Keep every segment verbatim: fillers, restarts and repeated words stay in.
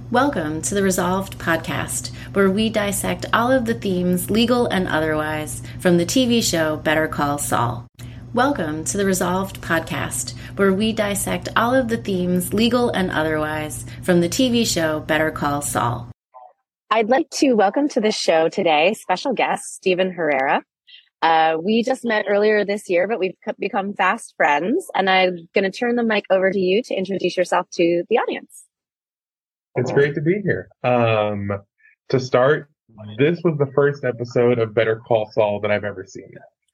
Welcome to the Resolved podcast, where we dissect all of the themes, legal and otherwise, from the T V show Better Call Saul. Welcome to the Resolved podcast, where we dissect all of the themes, legal and otherwise, from the T V show Better Call Saul. I'd like to welcome to the show today special guest Steven Herrera. Uh, we just met earlier this year, but we've become fast friends, and I'm going to turn the mic over to you to introduce yourself to the audience. It's great to be here. Um, to start, this was the first episode of Better Call Saul that I've ever seen.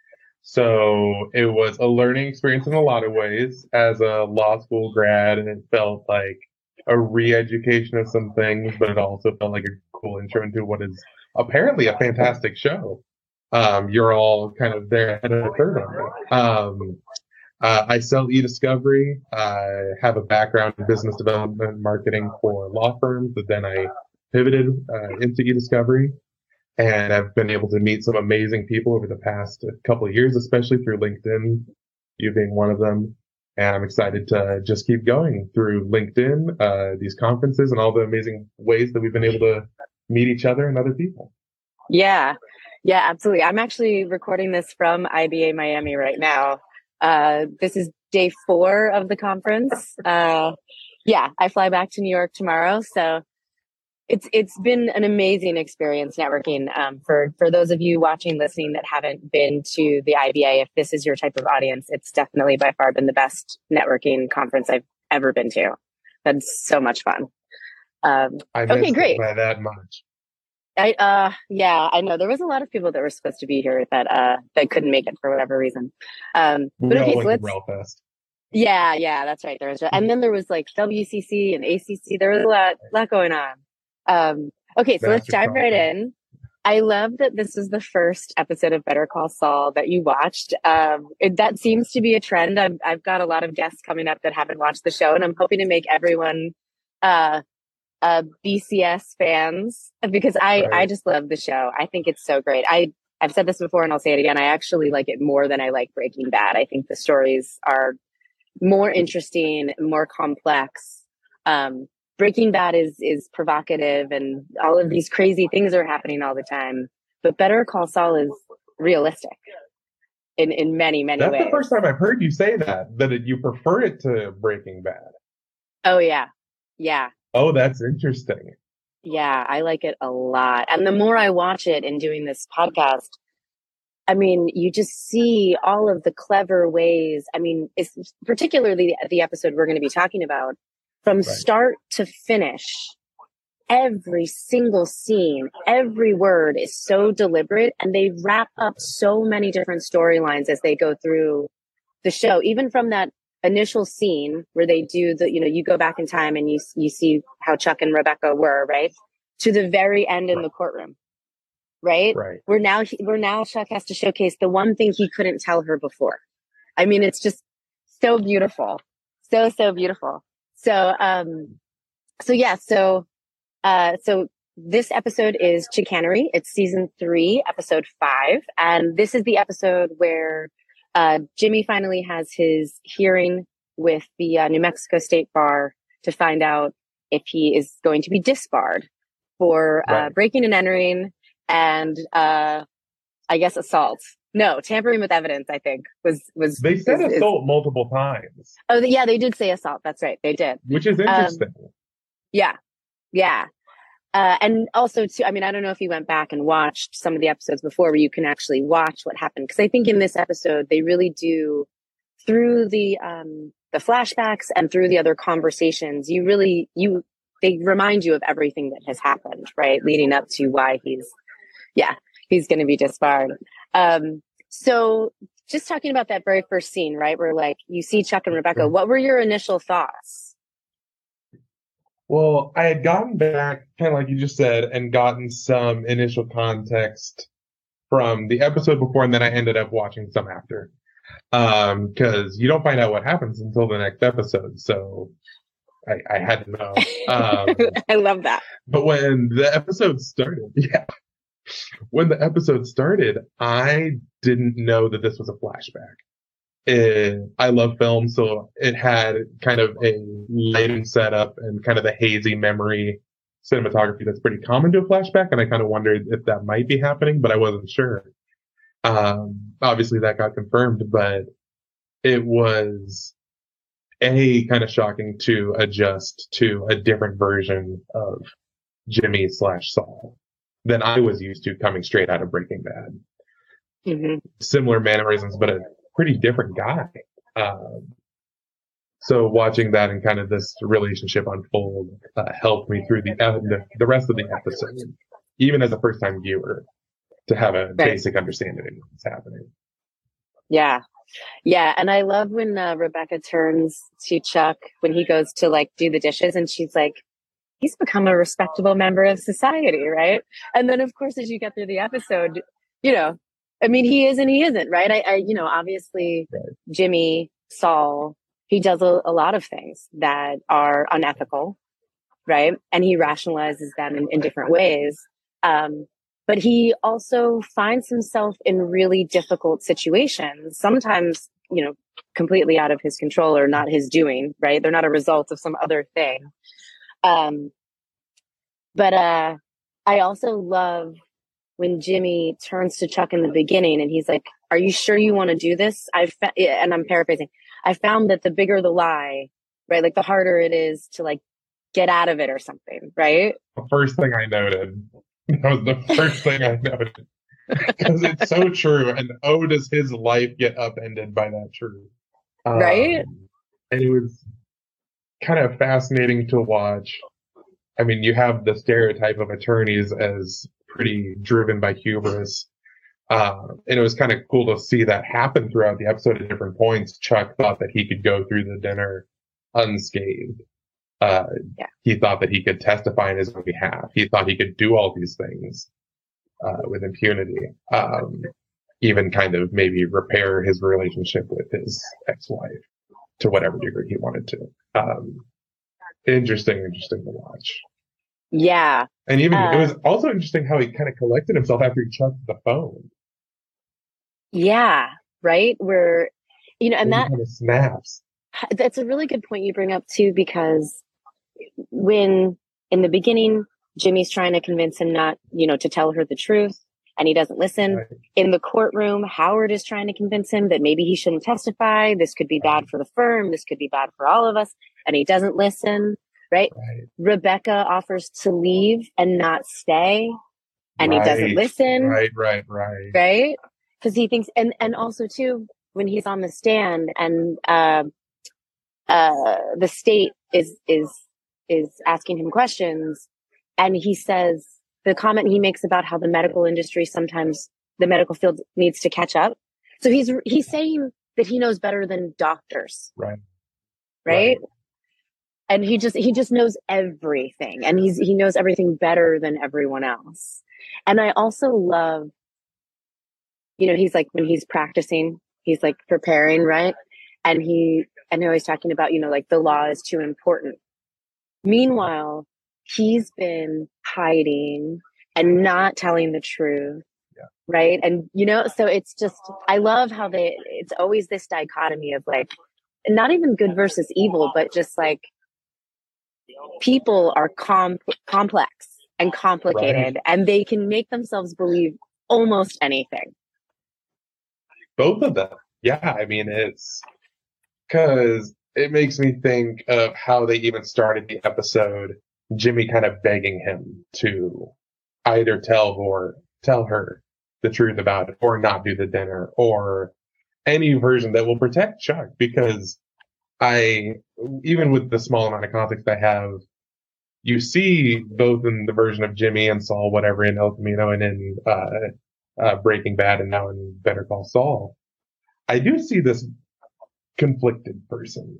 So it was a learning experience in a lot of ways as a law school grad, and it felt like a re-education of some things, but it also felt like a cool intro into what is apparently a fantastic show. Um, you're all kind of there ahead of the curve on that. Um, uh, I sell e-discovery. I have a background in business development and marketing for law firms, but then I pivoted uh, into e-discovery, and I've been able to meet some amazing people over the past couple of years, especially through LinkedIn, you being one of them. And I'm excited to just keep going through LinkedIn, uh, these conferences, and all the amazing ways that we've been able to meet each other and other people. Yeah. Yeah, absolutely. I'm actually recording this from I B A Miami right now. Uh, this is day four of the conference. Uh, yeah, I fly back to New York tomorrow. So it's it's been an amazing experience networking. Um, for, for those of you watching, listening that haven't been to the I B A, if this is your type of audience, it's definitely by far been the best networking conference I've ever been to. That's so much fun. Um, I okay, great. By that much. I, uh, yeah, I know there was a lot of people that were supposed to be here that, uh, that couldn't make it for whatever reason. Um, we but all okay, went so let's, to Relfest. yeah, yeah, that's right. There was, and then there was like W C C and A C C. There was a lot, lot going on. Um, okay, so let's dive right in. I love that this is the first episode of Better Call Saul that you watched. Um, it, that seems to be a trend. I've, I've got a lot of guests coming up that haven't watched the show, and I'm hoping to make everyone, uh, Uh, B C S fans, because I, Right. I just love the show. I think it's so great. I, I've said this before and I'll say it again. I actually like it more than I like Breaking Bad. I think the stories are more interesting, more complex. Um, Breaking Bad is, is provocative and all of these crazy things are happening all the time. But Better Call Saul is realistic in, in many, many That's ways. the first time I've heard you say that, that it, you prefer it to Breaking Bad. Oh, yeah. Yeah. Oh, that's interesting. Yeah, I like it a lot. And the more I watch it in doing this podcast, I mean, you just see all of the clever ways. I mean, it's particularly the episode we're going to be talking about from Right. start to finish. Every single scene, every word is so deliberate, and they wrap up so many different storylines as they go through the show, even from that initial scene where they do the, you know, you go back in time and you you see how Chuck and Rebecca were, right? To the very end in Right. the courtroom, right? Right. Where now, where now Chuck has to showcase the one thing he couldn't tell her before. I mean, it's just so beautiful. So, so beautiful. So, um, so yeah, so, uh, so this episode is Chicanery. It's season three, episode five. And this is the episode where Uh, Jimmy finally has his hearing with the uh, New Mexico State Bar to find out if he is going to be disbarred for uh, Right. breaking and entering and uh, I guess assault. No, tampering with evidence, I think, was... was They said is, assault is, multiple times. oh, yeah, they did say assault. That's right. They did. Which is interesting. Um, yeah. Yeah. Uh, and also, too, I mean, I don't know if you went back and watched some of the episodes before where you can actually watch what happened. Because I think in this episode, they really do, through the um, the flashbacks and through the other conversations, you really, you they remind you of everything that has happened, right? Leading up to why he's, yeah, he's going to be disbarred. Um, so just talking about that very first scene, right? Where like you see Chuck and Rebecca, what were your initial thoughts? Well, I had gotten back, kind of like you just said, and gotten some initial context from the episode before, and then I ended up watching some after. Um, because you don't find out what happens until the next episode, so I, I had to know. Um, I love that. But when the episode started, yeah, when the episode started, I didn't know that this was a flashback. It, I love film, so it had kind of a lighting setup and kind of the hazy memory cinematography that's pretty common to a flashback, and I kind of wondered if that might be happening, but I wasn't sure. Um, obviously that got confirmed, but it was a kind of shocking to adjust to a different version of Jimmy slash Saul than I was used to coming straight out of Breaking Bad. Mm-hmm. Similar mannerisms, but a pretty different guy. Um, so watching that and kind of this relationship unfold uh, helped me through the, uh, the the rest of the episode, even as a first time viewer, to have a right. basic understanding of what's happening. Yeah. Yeah. And I love when uh, Rebecca turns to Chuck when he goes to like do the dishes and she's like, he's become a respectable member of society, right? And then of course, as you get through the episode, you know, I mean, he is and he isn't, right? I, I you know, obviously right. Jimmy, Saul, he does a, a lot of things that are unethical, right? And he rationalizes them in, in different ways. Um, but he also finds himself in really difficult situations, sometimes, you know, completely out of his control or not his doing, right? They're not a result of some other thing. Um, but uh, I also love when Jimmy turns to Chuck in the beginning and he's like, are you sure you want to do this? I've fa- and I'm paraphrasing. I found that the bigger the lie, right? Like the harder it is to like get out of it or something, right? The first thing I noted, that was the first thing I noted. Because it's so true. And oh, does his life get upended by that truth? Um, right? And it was kind of fascinating to watch. I mean, you have the stereotype of attorneys as pretty driven by hubris. Uh, and it was kind of cool to see that happen throughout the episode at different points. Chuck thought that he could go through the dinner unscathed. Uh, yeah. He thought that he could testify in his own behalf. He thought he could do all these things uh, with impunity. Um, even kind of maybe repair his relationship with his ex-wife to whatever degree he wanted to. Um, interesting, interesting to watch. Yeah. And even uh, it was also interesting how he kind of collected himself after he chucked the phone. Yeah, right. Where, you know, and that kind of snaps. That's a really good point you bring up too, because when in the beginning, Jimmy's trying to convince him not, you know, to tell her the truth and he doesn't listen. Right. In the courtroom, Howard is trying to convince him that maybe he shouldn't testify. This could be bad for the firm. This could be bad for all of us. And he doesn't listen. Right. right. Rebecca offers to leave and not stay. And right. he doesn't listen. Right, right, right. Right. Because he thinks, and, and also too, when he's on the stand and, uh, uh, the state is, is, is asking him questions and he says the comment he makes about how the medical industry, sometimes the medical field needs to catch up. So he's, he's saying that he knows better than doctors. Right. Right. right. And he just, he just knows everything and he's, he knows everything better than everyone else. And I also love, you know, he's like, when he's practicing, he's like preparing, right? And he, and he's always talking about, you know, like the law is too important. Meanwhile, he's been hiding and not telling the truth. Yeah. Right. And, you know, so it's just, I love how they, it's always this dichotomy of like, not even good versus evil, but just like people are com- complex and complicated right. and they can make themselves believe almost anything. Both of them. Yeah. I mean, it's because it makes me think of how they even started the episode, Jimmy kind of begging him to either tell or tell her the truth about it or not do the dinner or any version that will protect Chuck. Because I, even with the small amount of context I have, you see both in the version of Jimmy and Saul, whatever, in El Camino and in uh, uh, Breaking Bad and now in Better Call Saul, I do see this conflicted person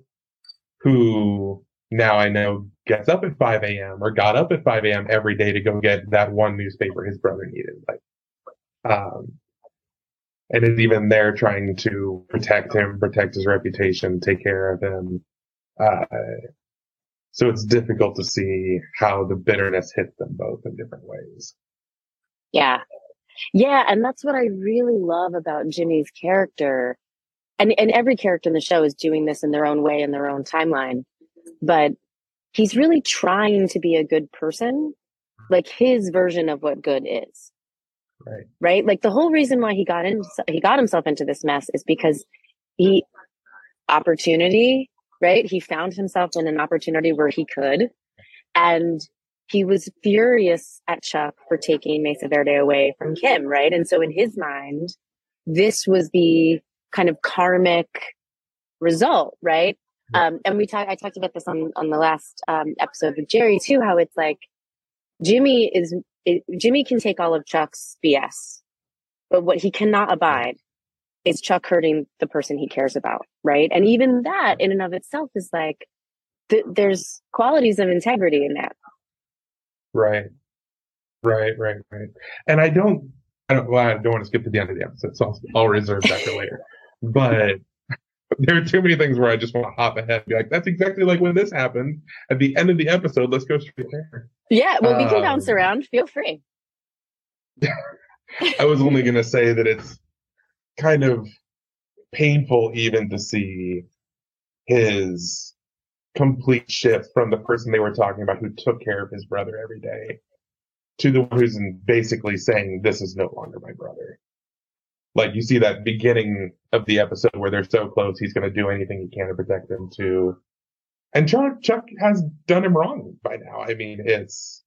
who now I know gets up at five a.m. or got up at five a.m. every day to go get that one newspaper his brother needed. Like, um, and is even there trying to protect him, protect his reputation, take care of him. Uh, so it's difficult to see how the bitterness hits them both in different ways. Yeah. Yeah. And that's what I really love about Jimmy's character. And, and every character in the show is doing this in their own way, in their own timeline. But he's really trying to be a good person, like his version of what good is. Right. Right. Like the whole reason why he got in, he got himself into this mess is because he opportunity, right? He found himself in an opportunity where he could, and he was furious at Chuck for taking Mesa Verde away from Kim. Right. And so in his mind, this was the kind of karmic result. Right. Um, and we talked, I talked about this on, on the last um, episode with Jerry too, how it's like Jimmy is, it, Jimmy can take all of Chuck's B S, but what he cannot abide is Chuck hurting the person he cares about. Right. And even that in and of itself is like, th- there's qualities of integrity in that. Right. Right. Right. Right. And I don't, I don't, well, I don't want to skip to the end of the episode, so I'll, I'll reserve that for later. But there are too many things where I just want to hop ahead and be like, that's exactly like when this happened at the end of the episode. Let's go straight there. Yeah. Well, we can um, bounce around. Feel free. I was only going to say that it's kind of painful even to see his complete shift from the person they were talking about who took care of his brother every day to the one who's basically saying, this is no longer my brother. Like you see that beginning of the episode where they're so close, he's going to do anything he can to protect them too. And Chuck, Chuck has done him wrong by now. I mean, it's,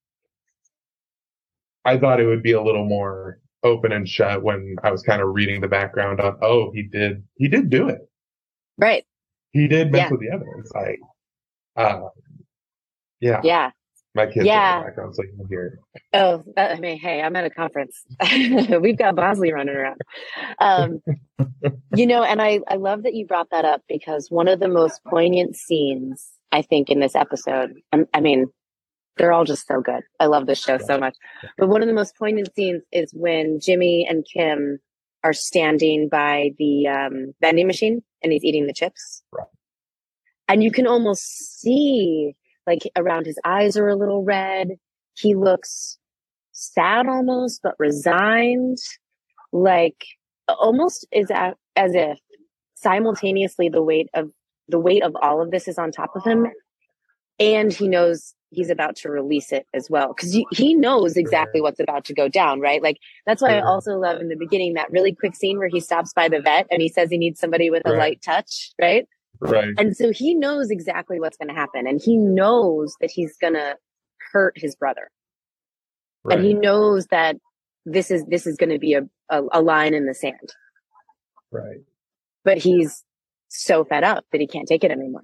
I thought it would be a little more open and shut when I was kind of reading the background on, oh, he did, he did do it. Right. He did mess Yeah. with the evidence. Like, uh, yeah. Yeah. My kids Yeah. are in the background, so you can hear it. Oh, I mean, hey, I'm at a conference. We've got Bosley running around. Um, you know, and I, I love that you brought that up because one of the most poignant scenes, I think, in this episode, I, I mean, they're all just so good. I love this show so much. But one of the most poignant scenes is when Jimmy and Kim are standing by the um, vending machine and he's eating the chips. Right. And you can almost see, like, around his eyes are a little red. He looks sad almost, but resigned. Like, almost as, a, as if simultaneously the weight of the weight of all of this is on top of him. And he knows he's about to release it as well. Because he knows exactly what's about to go down, right? Like, that's why I also love in the beginning that really quick scene where he stops by the vet and he says he needs somebody with a Right. light touch, right? Right. And so he knows exactly what's going to happen. And he knows that he's going to hurt his brother. Right. And he knows that this is, this is going to be a, a, a line in the sand. Right. But he's so fed up that he can't take it anymore.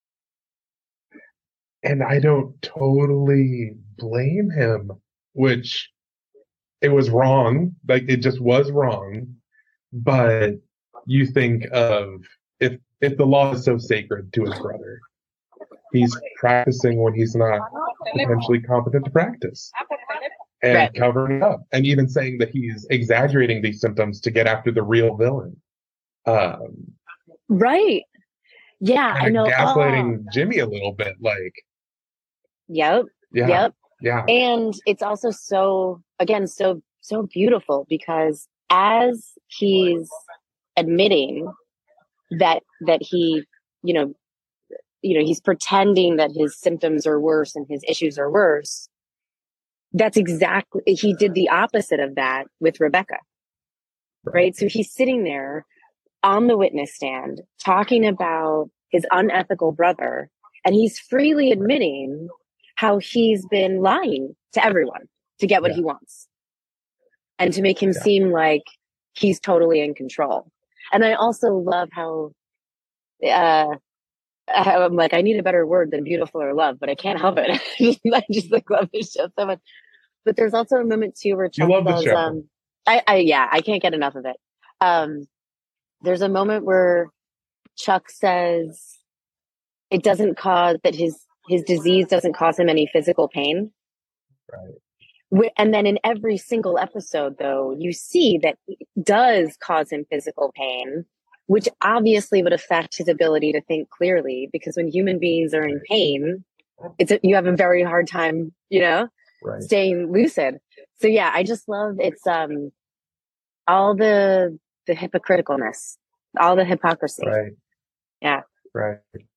And I don't totally blame him, which it was wrong. Like it just was wrong. But you think of if, if the law is so sacred to his brother, he's practicing when he's not potentially competent to practice and Right. covering up and even saying that he's exaggerating these symptoms to get after the real villain. Um, Right. Yeah, I kind know. of gaslighting Oh. Jimmy a little bit. Like, Yep. yeah, Yep. yeah, And it's also so, again, so, so beautiful because as he's admitting that, that he, you know, you know, he's pretending that his symptoms are worse and his issues are worse. That's exactly, he did the opposite of that with Rebecca, right? So he's sitting there on the witness stand talking about his unethical brother, and he's freely admitting how he's been lying to everyone to get what Yeah. he wants and to make him Yeah. seem like he's totally in control. And I also love how, uh, I'm like, I need a better word than beautiful or love, but I can't help it. I just like love this show so much. But there's also a moment too where Chuck love the says, show. um, I, I, yeah, I can't get enough of it. Um, there's a moment where Chuck says it doesn't cause that his, his disease doesn't cause him any physical pain. Right. Wh- And then in every single episode, though, you see that it does cause him physical pain, which obviously would affect his ability to think clearly, because when human beings are in pain, it's a, you have a very hard time, you know, Right. staying lucid. So yeah, I just love it's um all the the hypocriticalness, all the hypocrisy. Right. Yeah. Right.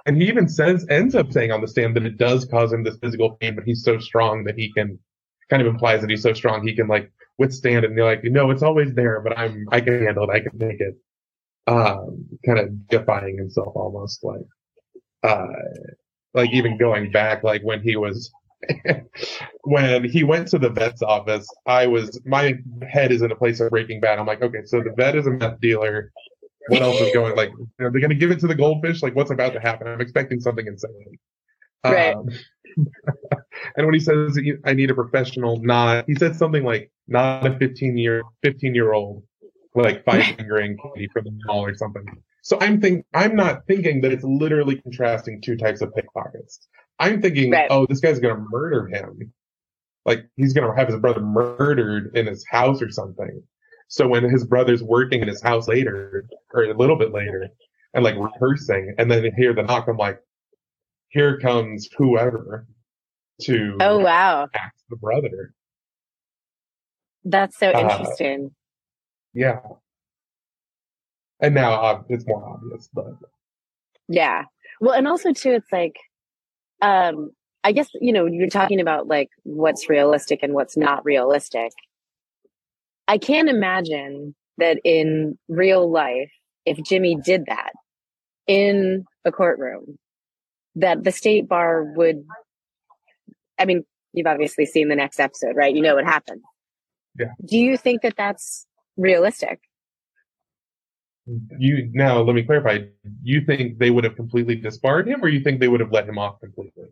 And he even says, ends up saying on the stand that it does cause him this physical pain, but he's so strong that he can, kind of implies that he's so strong he can like withstand it. And you're like, no, it's always there, but I'm, I can handle it. I can take it. Um, kind of defying himself almost, like, uh, like even going back, like when he was, when he went to the vet's office, I was, my head is in a place of Breaking Bad. I'm like, okay, so the vet is a meth dealer. What else is going, like, are they going to give it to the goldfish? Like, what's about to happen? I'm expecting something insane. Right. Um, and when he says, I need a professional, not, he said something like, not a fifteen year, fifteen year old, like five fingering Katie from the mall or something. So I'm think, I'm not thinking that it's literally contrasting two types of pickpockets. I'm thinking, right. oh, this guy's going to murder him. Like, he's going to have his brother murdered in his house or something. So when his brother's working in his house later, or a little bit later, and like rehearsing, and then hear the knock, I'm like, here comes whoever to oh wow axe the brother. That's so interesting. Uh, yeah. And now uh, it's more obvious, but yeah. Well, and also too, it's like, um, I guess, you know, you're talking about like what's realistic and what's not realistic. I can't imagine that in real life, if Jimmy did that in a courtroom, that the state bar would, I mean, you've obviously seen the next episode, right? You know what happened. Yeah. Do you think that that's realistic? You now, let me clarify. You think they would have completely disbarred him, or you think they would have let him off completely?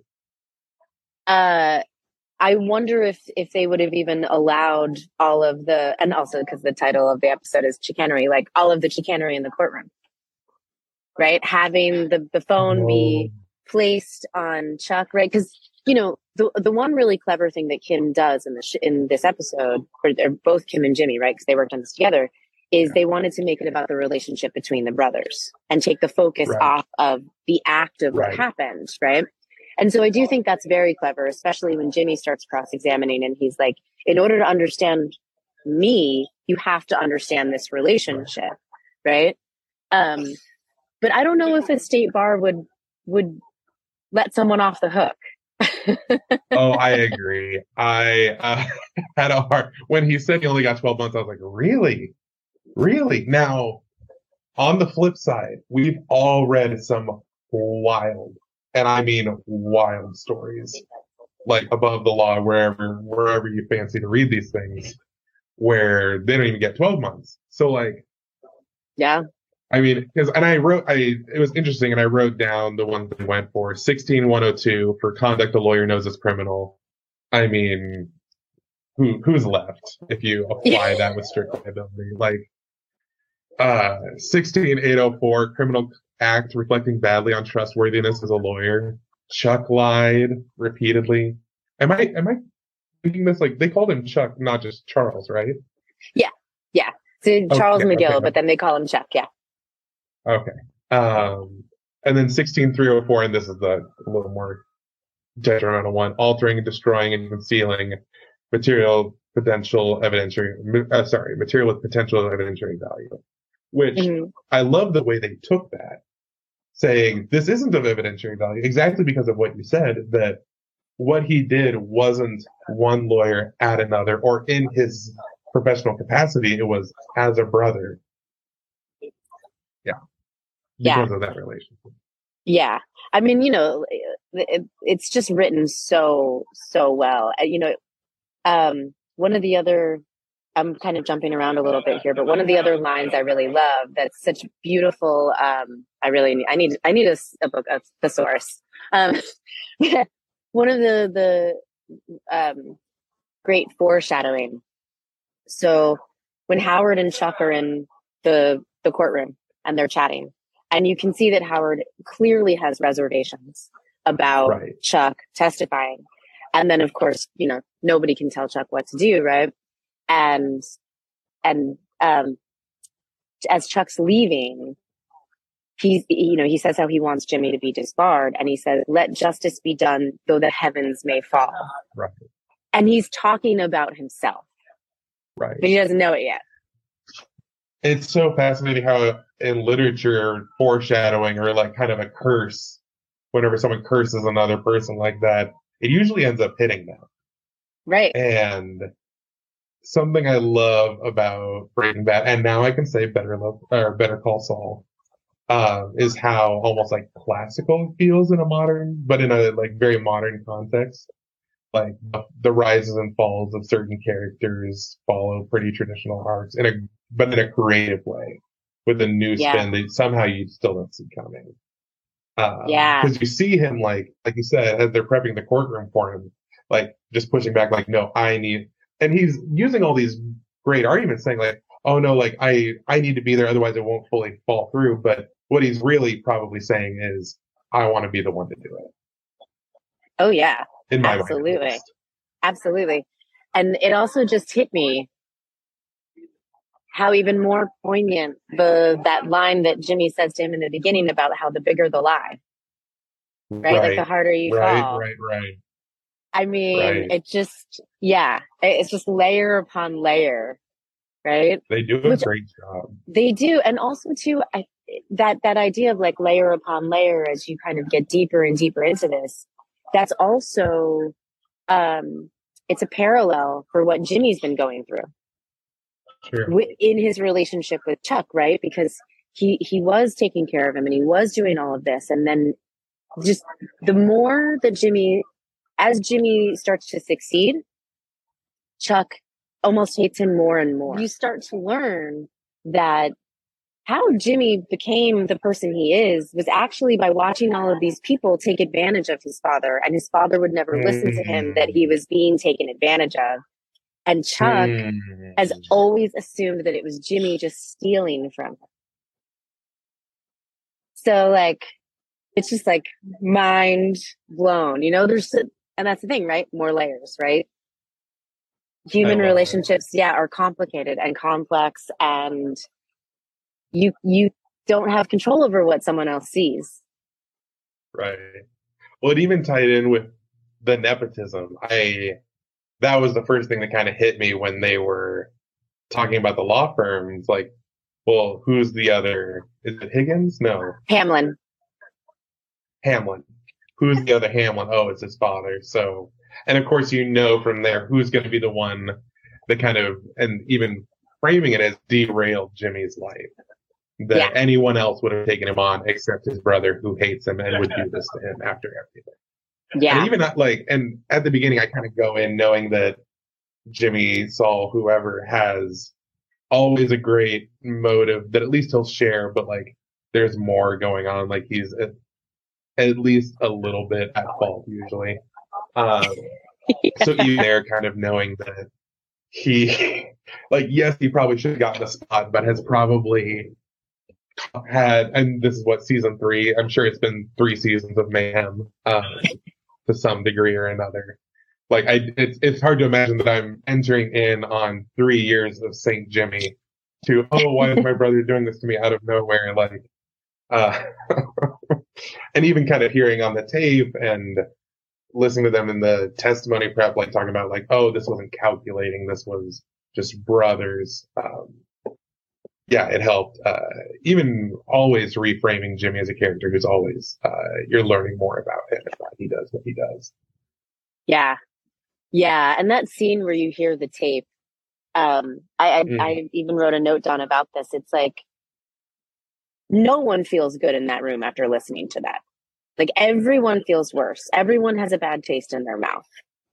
Uh, I wonder if if they would have even allowed all of the, and also because the title of the episode is chicanery, like all of the chicanery in the courtroom, right? Having the the phone oh. be placed on Chuck, right? Because you know the the one really clever thing that Kim does in this in this episode, or they're both Kim and Jimmy, right? Because they worked on this together. Is they wanted to make it about the relationship between the brothers and take the focus right. off of the act of right. what happened, right? And so I do think that's very clever, especially when Jimmy starts cross-examining and he's like, in order to understand me, you have to understand this relationship, right? Um, but I don't know if a state bar would would let someone off the hook. Oh, I agree. I uh, had a hard, when he said he only got twelve months, I was like, really? Really? Now, on the flip side, we've all read some wild, and I mean wild stories, like Above the Law, wherever wherever you fancy to read these things, where they don't even get twelve months. So, like, yeah. I mean, because, and I wrote, I it was interesting, and I wrote down the ones they went for. sixteen one oh two, for conduct a lawyer knows is criminal. I mean, who who's left if you apply that with strict liability? Like, Uh, sixteen eight oh four, criminal act reflecting badly on trustworthiness as a lawyer. Chuck lied repeatedly. Am I, am I thinking this? Like, they called him Chuck, not just Charles, right? Yeah. Yeah. So Charles okay, McGill, okay. but then they call him Chuck. Yeah. Okay. Um, and then sixteen three oh four, and this is the a little more detrimental one, altering, destroying, and concealing material potential evidentiary, uh, sorry, material with potential evidentiary value. Which mm-hmm. I love the way they took that, saying this isn't of evidentiary value, exactly because of what you said, that what he did wasn't one lawyer at another or in his professional capacity. It was as a brother. Yeah. Because yeah. of that relationship. Yeah. I mean, you know, it, it's just written so, so well. You know, um, one of the other, I'm kind of jumping around a little bit here, but one of the other lines I really love, that's such beautiful. Um, I really need, I need, I need a, a book, a thesaurus. Um, one of the, the, um, great foreshadowing. So when Howard and Chuck are in the, the courtroom and they're chatting, and you can see that Howard clearly has reservations about right. Chuck testifying. And then of course, you know, nobody can tell Chuck what to do. Right. And, and, um, as Chuck's leaving, he's, you know, he says how he wants Jimmy to be disbarred. And he says, let justice be done, though the heavens may fall. Right. And he's talking about himself. Right. But he doesn't know it yet. It's so fascinating how in literature, foreshadowing or like kind of a curse whenever someone curses another person like that, it usually ends up hitting them. Right. And something I love about Breaking Bad, and now I can say Better Love or Better Call Saul, uh, is how almost like classical it feels in a modern, but in a like very modern context. Like the, the rises and falls of certain characters follow pretty traditional arcs in a, but in a creative way with a new Yeah. spin that somehow you still don't see coming. Um, Yeah. Because you see him like, like you said, as they're prepping the courtroom for him, like just pushing back, like, no, I need, and he's using all these great arguments, saying like, oh no, like I, I need to be there, otherwise it won't fully fall through. But what he's really probably saying is, I want to be the one to do it. Oh yeah, In my absolutely, mind, at least. absolutely. And it also just hit me how even more poignant the that line that Jimmy says to him in the beginning about how the bigger the lie, right? Right, Like the harder you right, fall. right, right. I mean, Right. it just, yeah, it- it's just layer upon layer, right? They do a Which- great job. They do. And also too, I, that, that idea of like layer upon layer as you kind of get deeper and deeper into this, that's also, um, it's a parallel for what Jimmy's been going through Sure. wi- in his relationship with Chuck, right? Because he, he was taking care of him and he was doing all of this. And then just the more that Jimmy, as Jimmy starts to succeed, Chuck almost hates him more and more. You start to learn that how Jimmy became the person he is was actually by watching all of these people take advantage of his father, and his father would never listen to him, that he was being taken advantage of. And Chuck Mm. has always assumed that it was Jimmy just stealing from him. So like, it's just like mind blown, you know, there's, and that's the thing, right? More layers, right? Human I love relationships, yeah, are complicated and complex, and you, you don't have control over what someone else sees. Right. Well, it even tied in with the nepotism. I that was the first thing that kind of hit me when they were talking about the law firms. Like, well, who's the other? Is it Higgins? No, Hamlin. Hamlin. Who's the other Hamlin? Oh, it's his father. So, and of course, you know from there who's going to be the one that kind of, and even framing it as derailed Jimmy's life. That Yeah. anyone else would have taken him on except his brother, who hates him and would do this to him after everything. Yeah. And even at, like, and at the beginning, I kind of go in knowing that Jimmy, Saul, whoever has always a great motive that at least he'll share, but like there's more going on. Like he's at, at least a little bit at fault usually. Um, So even there, kind of knowing that he, like, yes, he probably should have gotten the spot, but has probably had, and this is what season three. I'm sure it's been three seasons of mayhem. Um, to some degree or another. Like I, it's it's hard to imagine that I'm entering in on three years of Saint Jimmy to, oh, why is my brother doing this to me out of nowhere? Like, uh, and even kind of hearing on the tape and listening to them in the testimony prep, like talking about like, oh, this wasn't calculating, this was just brothers. Um, yeah, it helped. Uh, even always reframing Jimmy as a character who's always, uh, you're learning more about him and why he does what he does. Yeah. Yeah. And that scene where you hear the tape, um, I, I, Mhm. I even wrote a note down about this. It's like, no one feels good in that room after listening to that. Like everyone feels worse. Everyone has a bad taste in their mouth.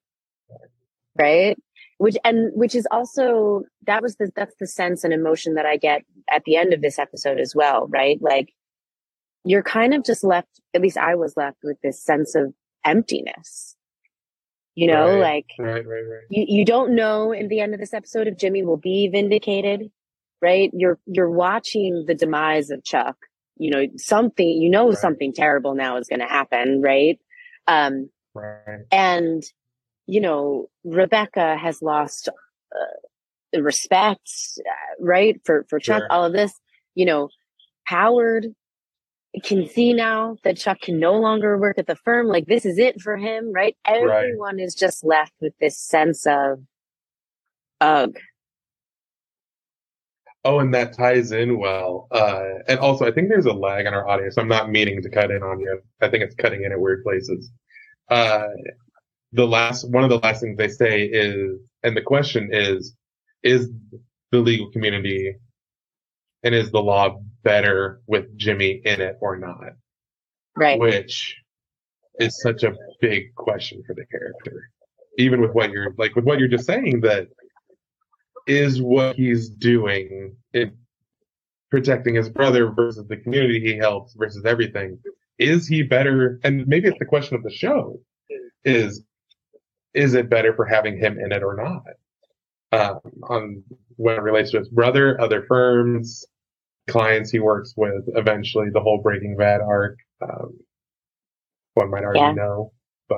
Right? Which, and which is also, that was the, that's the sense and emotion that I get at the end of this episode as well, right? Like you're kind of just left, at least I was left with this sense of emptiness, you know, Right, like right, right, right. you, you don't know in the end of this episode if Jimmy will be vindicated, right? You're, you're watching the demise of Chuck, you know, something, you know, Right. something terrible now is going to happen. Right. Um, Right. and, you know, Rebecca has lost uh, respect, uh, right, for for Chuck. Sure. All of this, you know, Howard can see now that Chuck can no longer work at the firm. Like this is it for him, right? Everyone is just left with this sense of, ugh. Oh, and that ties in well. Uh, and also, I think there's a lag on our audio, so I'm not meaning to cut in on you. I think it's cutting in at weird places. Uh, the last, one of the last things they say is, and the question is, is the legal community and is the law better with Jimmy in it or not? Right. Which is such a big question for the character. Even with what you're, like, with what you're just saying, that is what he's doing in protecting his brother versus the community he helps versus everything. Is he better? And maybe it's the question of the show is, is it better for having him in it or not? Um, on when it relates to his brother, other firms, clients he works with, eventually the whole Breaking Bad arc. Um, one might already Yeah. know, but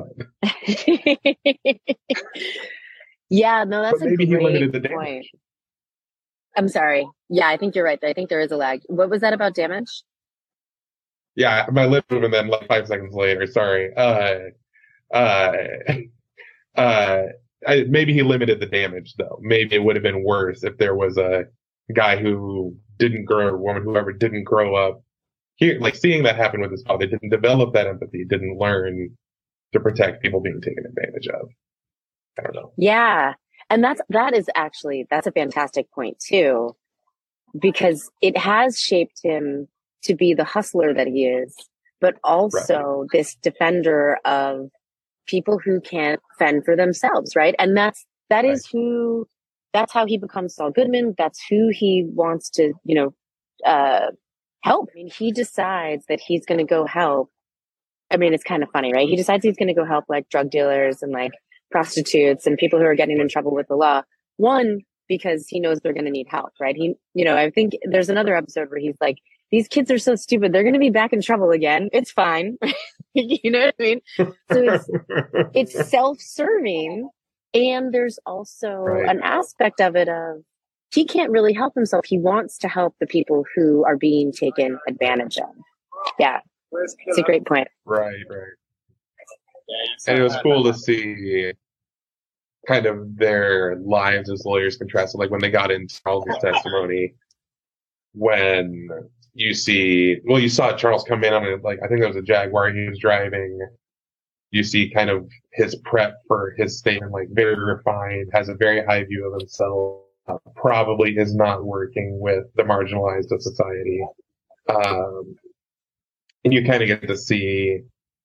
yeah, no, that's but maybe a he great limited the point. damage. I'm sorry. Yeah, I think you're right. I think there is a lag. What was that about damage? Yeah, my lip moved and then like five seconds later. Sorry. Uh, uh, uh, I, maybe he limited the damage though. Maybe it would have been worse if there was a guy who didn't grow, or woman, whoever didn't grow up. Here, like seeing that happen with his father, didn't develop that empathy, didn't learn to protect people being taken advantage of. I don't know. Yeah. And that's, that is actually, that's a fantastic point too, because it has shaped him to be the hustler that he is, but also right. this defender of people who can't fend for themselves. Right. And that's, that right. is who, that's how he becomes Saul Goodman. That's who he wants to, you know, uh, help. I mean, he decides that he's going to go help. I mean, it's kind of funny, right? He decides he's going to go help like drug dealers and like prostitutes and people who are getting in trouble with the law. One, because he knows they're going to need help, right? He, you know, I think there's another episode where he's like, these kids are so stupid. They're going to be back in trouble again. It's fine. You know what I mean? So it's, it's self-serving. And there's also right. an aspect of it of he can't really help himself. He wants to help the people who are being taken advantage of. Yeah. It's a great point. Right, right. And it was cool to see kind of their lives as lawyers contrasted, like when they got into Charles' testimony, when you see, well, you saw Charles come in on it, like, I think it was a Jaguar he was driving. You see kind of his prep for his statement, like very refined, has a very high view of himself, uh, probably is not working with the marginalized of society. Um, and you kind of get to see,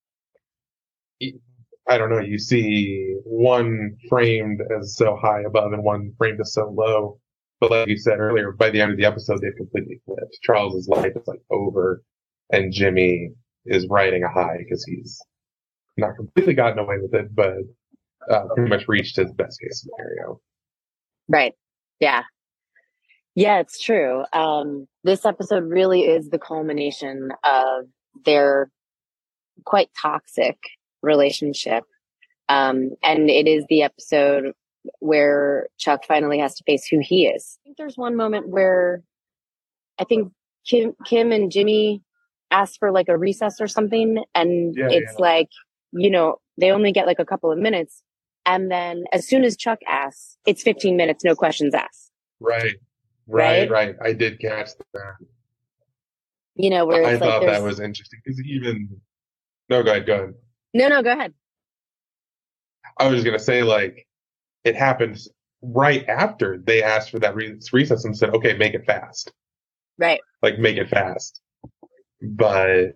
I don't know, you see one framed as so high above and one framed as so low. But like you said earlier, by the end of the episode, they've completely flipped. Charles's life is like over, and Jimmy is riding a high because he's not completely gotten away with it, but uh, pretty much reached his best case scenario. Right. Yeah. Yeah, it's true. Um, this episode really is the culmination of their quite toxic relationship. Um, and it is the episode where Chuck finally has to face who he is. I think there's one moment where I think Kim, Kim and Jimmy ask for like a recess or something. And yeah, it's yeah. like, you know, they only get like a couple of minutes. And then as soon as Chuck asks, it's fifteen minutes, no questions asked. Right. Right. Right. right. I did catch that. You know, where I it's thought like that was interesting because even, no, go ahead, go ahead. No, no, go ahead. I was just going to say, like, it happened right after they asked for that re- recess and said, okay, make it fast. Right. Like, make it fast. But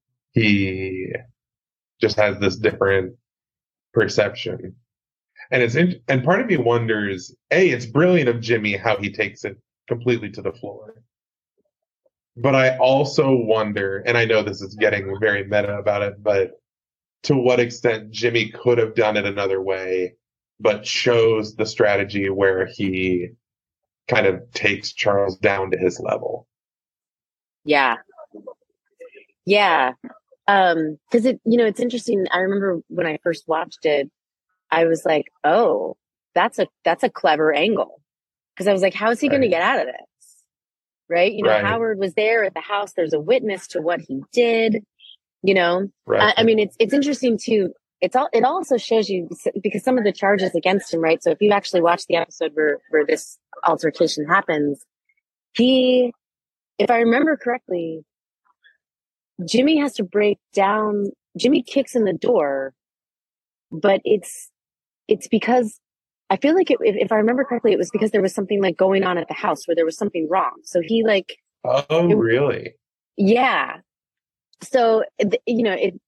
he just has this different perception. And it's in- and part of me wonders, A, it's brilliant of Jimmy how he takes it completely to the floor. But I also wonder, and I know this is getting very meta about it, but to what extent Jimmy could have done it another way, but chose the strategy where he kind of takes Charles down to his level. Yeah. Yeah. Um, cause it, you know, it's interesting. I remember when I first watched it, I was like, oh, that's a, that's a clever angle. Cause I was like, how is he right. going to get out of this? Right. You know, right. Howard was there at the house. There's a witness to what he did, you know, right. I, I mean, it's, it's interesting too. It's all, it also shows you because some of the charges against him, right? So if you actually watch the episode where, where this altercation happens, he, if I remember correctly, Jimmy has to break down, Jimmy kicks in the door, but it's, it's because I feel like it, if, if I remember correctly, it was because there was something like going on at the house where there was something wrong. So he like, oh, it, really? Yeah. So, you know, it,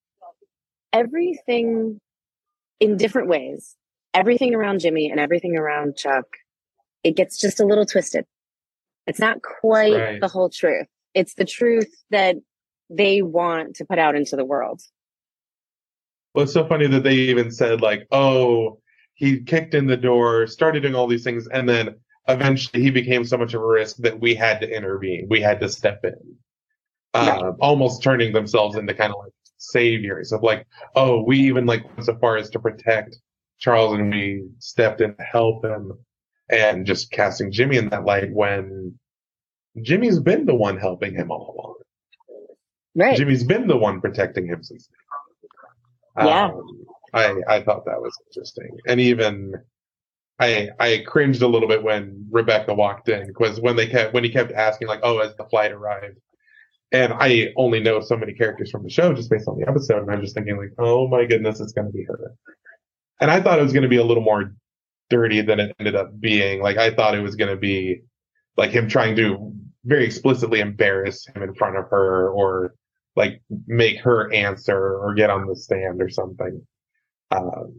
everything in different ways, everything around Jimmy and everything around Chuck, it gets just a little twisted. It's not quite Right. the whole truth. It's the truth that they want to put out into the world. Well, it's so funny that they even said like, oh, he kicked in the door, started doing all these things, and then eventually he became so much of a risk that we had to intervene. We had to step in. Right. Uh, almost turning themselves into kind of like saviors of like, oh, we even like went so far as to protect Charles and we stepped in to help him, and just casting Jimmy in that light when Jimmy's been the one helping him all along. Right. Jimmy's been the one protecting him since. Yeah. Um, I I thought that was interesting, and even I I cringed a little bit when Rebecca walked in because when they kept when he kept asking like, oh, has the flight arrived? And I only know so many characters from the show just based on the episode, and I'm just thinking like, oh my goodness, it's going to be her. And I thought it was going to be a little more dirty than it ended up being. Like I thought it was going to be like him trying to very explicitly embarrass him in front of her, or like make her answer or get on the stand or something. Um,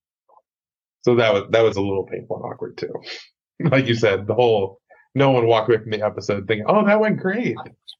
so that was that was a little painful and awkward too. Like you said, the whole no one walked away from the episode thinking, "Oh, that went great."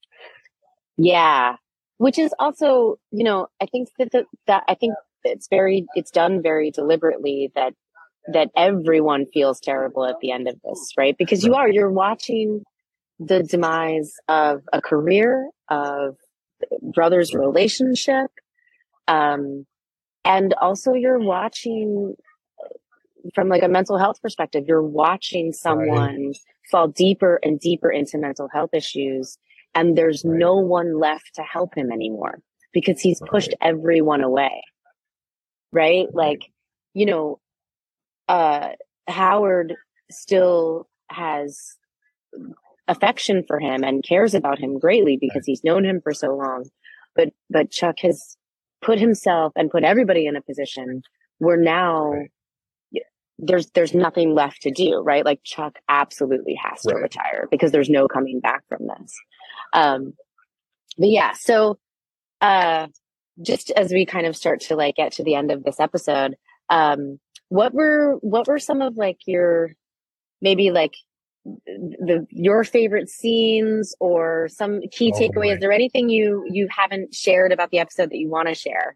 Yeah, which is also, you know, I think that the, that I think it's very it's done very deliberately that that everyone feels terrible at the end of this, right? Because you are you're watching the demise of a career, of brothers' relationship, um, and also you're watching from like a mental health perspective. You're watching someone right. fall deeper and deeper into mental health issues. And there's right. no one left to help him anymore because he's pushed right. everyone away. Right? right? Like, you know, uh, Howard still has affection for him and cares about him greatly because he's known him for so long. But, but Chuck has put himself and put everybody in a position where now right. there's, there's nothing left to do, right? Like Chuck absolutely has to right. retire because there's no coming back from this. Um, but yeah, so, uh, just as we kind of start to like get to the end of this episode, um, what were, what were some of like your, maybe like the, your favorite scenes or some key oh, takeaways? Is there anything you, you haven't shared about the episode that you want to share?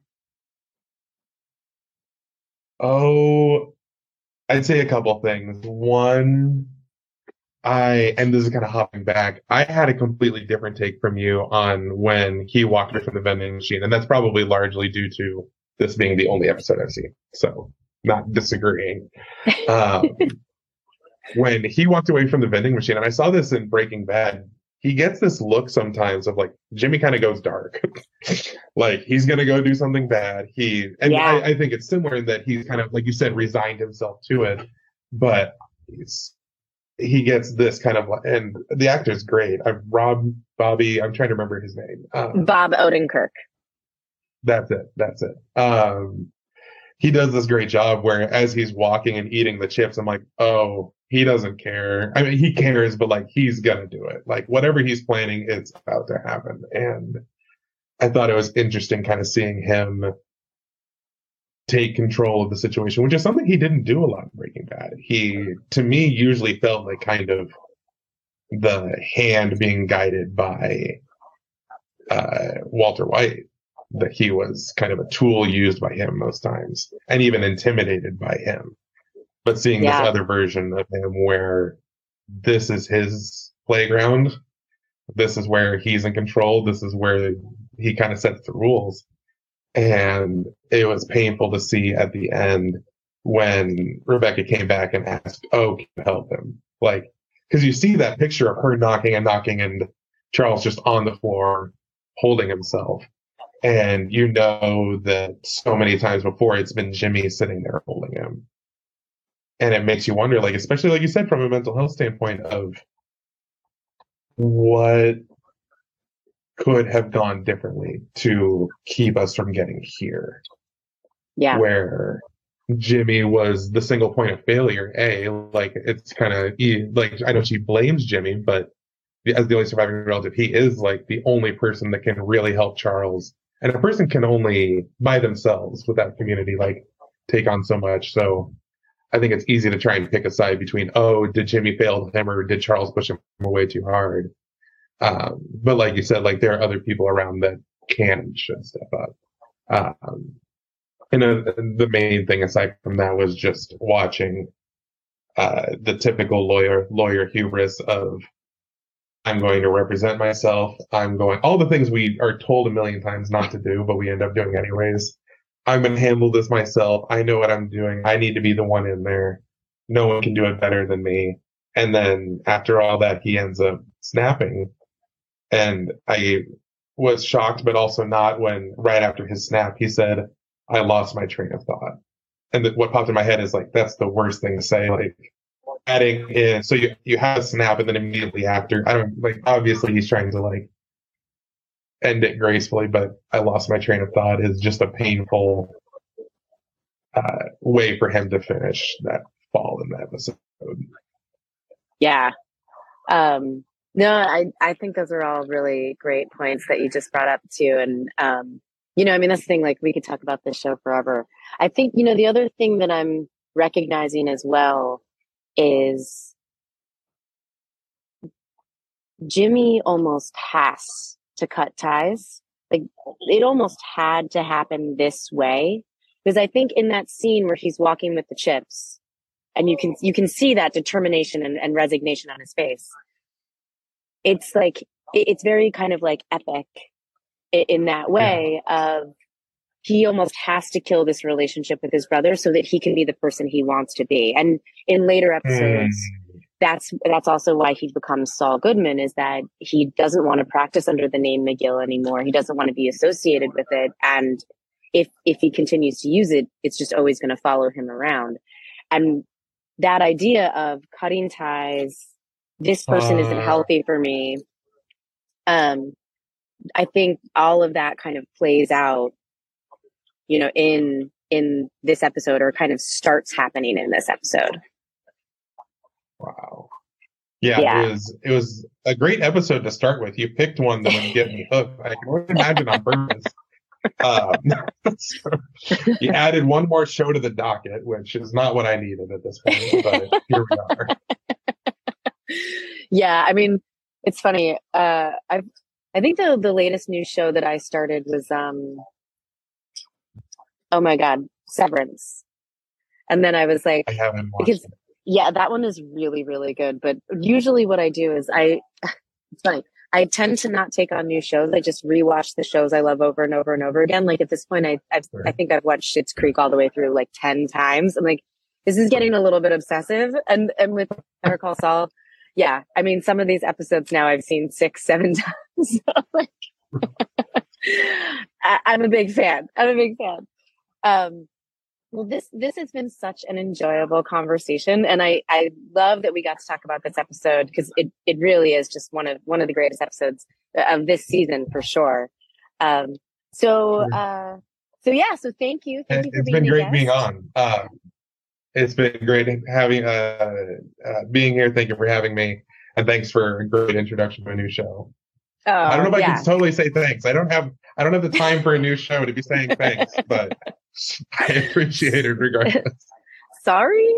Oh, I'd say a couple things. One, I, and this is kind of hopping back, I had a completely different take from you on when he walked away from the vending machine. And that's probably largely due to this being the only episode I've seen. So not disagreeing. Um, when he walked away from the vending machine, and I saw this in Breaking Bad, he gets this look sometimes of like, Jimmy kind of goes dark. Like he's going to go do something bad. He, and yeah. I, I think it's similar in that he's kind of, like you said, resigned himself to it, but he's, he gets this kind of, and the actor's great. I've Rob, Bobby, I'm trying to remember his name. Um, Bob Odenkirk. That's it. That's it. Um, he does this great job where as he's walking and eating the chips, I'm like, oh, he doesn't care. I mean, he cares, but like, he's gonna do it. Like whatever he's planning, it's about to happen. And I thought it was interesting kind of seeing him take control of the situation, which is something he didn't do a lot in Breaking Bad. He, to me, usually felt like kind of the hand being guided by uh, Walter White, that he was kind of a tool used by him most times, and even intimidated by him. But seeing yeah. this other version of him where this is his playground, this is where he's in control, this is where he kind of sets the rules. And it was painful to see at the end when Rebecca came back and asked, oh, can you help him? Like, because you see that picture of her knocking and knocking and Charles just on the floor holding himself. And you know that so many times before it's been Jimmy sitting there holding him. And it makes you wonder, like, especially like you said, from a mental health standpoint of what could have gone differently to keep us from getting here. Yeah. Where Jimmy was the single point of failure. A, like, it's kind of, like, I know she blames Jimmy, but as the only surviving relative, he is like the only person that can really help Charles. And a person can only by themselves without community, like, take on so much. So I think it's easy to try and pick a side between, oh, did Jimmy fail him or did Charles push him way too hard? Um, but like you said, like, there are other people around that can and should step up. Um, and uh, the main thing aside from that was just watching uh, the typical lawyer lawyer hubris of, I'm going to represent myself. I'm going, all the things we are told a million times not to do, but we end up doing anyways. I'm going to handle this myself. I know what I'm doing. I need to be the one in there. No one can do it better than me. And then after all that, he ends up snapping. And I was shocked, but also not, when right after his snap, he said, I lost my train of thought. And the, what popped in my head is like, that's the worst thing to say. Like, adding in, so you you have a snap, and then immediately after, I don't, like, obviously he's trying to, like, end it gracefully, but I lost my train of thought is just a painful uh, way for him to finish that fall in that episode. Yeah. Um, no, I, I think those are all really great points that you just brought up too. And, um, you know, I mean, that's the thing, like, we could talk about this show forever. I think, you know, the other thing that I'm recognizing as well is Jimmy almost has to cut ties. Like, it almost had to happen this way, because I think in that scene where he's walking with the chips, and you can you can see that determination and, and resignation on his face. It's like it, it's very kind of like epic in, in that way of, he almost has to kill this relationship with his brother so that he can be the person he wants to be. And in later episodes, mm. that's that's also why he becomes Saul Goodman, is that he doesn't want to practice under the name McGill anymore. He doesn't want to be associated with it. And if if he continues to use it, it's just always going to follow him around. And that idea of cutting ties, this person uh. isn't healthy for me. Um, I think all of that kind of plays out, you know, in in this episode, or kind of starts happening in this episode. Wow. Yeah, yeah. it was it was a great episode to start with. You picked one that would get me hooked. I can only imagine on purpose. Um, so you added one more show to the docket, which is not what I needed at this point, but here we are. Yeah, I mean, it's funny. Uh, I've I think the the latest new show that I started was um. Oh my God, Severance. And then I was like, I haven't watched because, it. Yeah, that one is really, really good. But usually what I do is I, it's funny, I tend to not take on new shows. I just rewatch the shows I love over and over and over again. Like, at this point, I I've, right. I think I've watched Schitt's Creek all the way through like ten times. I'm like, this is getting a little bit obsessive. And, and with Better Call Saul, yeah, I mean, some of these episodes now I've seen six, seven times. So, like, I, I'm a big fan. I'm a big fan. Um, well, this, this has been such an enjoyable conversation. And I, I love that we got to talk about this episode, because it, it really is just one of, one of the greatest episodes of this season for sure. Um, so, uh, so yeah, so thank you. Thank you for it's being been great guest. being on. Um, it's been great having, uh, uh, being here. Thank you for having me. And thanks for a great introduction to a new show. Oh, I don't know if yeah. I can totally say thanks. I don't have, I don't have the time for a new show to be saying thanks, but I appreciate it regardless. Sorry.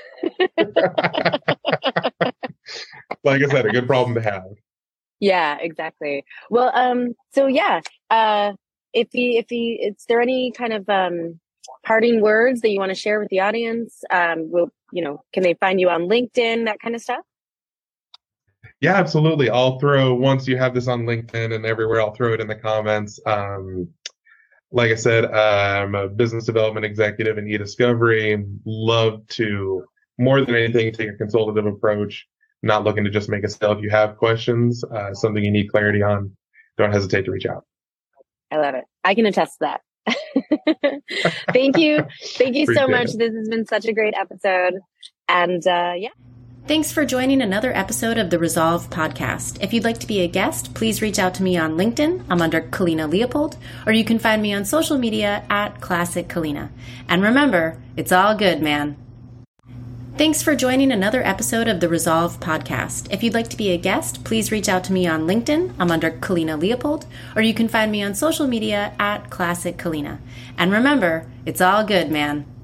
Like I said, a good problem to have. Yeah, exactly. Well, um, so yeah, uh, if he, if he, is there any kind of, um, parting words that you want to share with the audience? Um, will, you know, can they find you on LinkedIn, that kind of stuff? Yeah, absolutely. I'll throw, once you have this on LinkedIn and everywhere, I'll throw it in the comments. Um, like I said, I'm a business development executive in eDiscovery. Love to, more than anything, take a consultative approach. Not looking to just make a sale. If you have questions, uh, something you need clarity on, don't hesitate to reach out. I love it. I can attest to that. Thank you. Thank you so much. It. This has been such a great episode. And uh, yeah. Thanks for joining another episode of the Resolve podcast. If you'd like to be a guest, please reach out to me on LinkedIn. I'm under Kalina Leopold, or you can find me on social media at Classic Kalina. And remember, it's all good, man. Thanks for joining another episode of the Resolve podcast. If you'd like to be a guest, please reach out to me on LinkedIn. I'm under Kalina Leopold, or you can find me on social media at Classic Kalina. And remember, it's all good, man.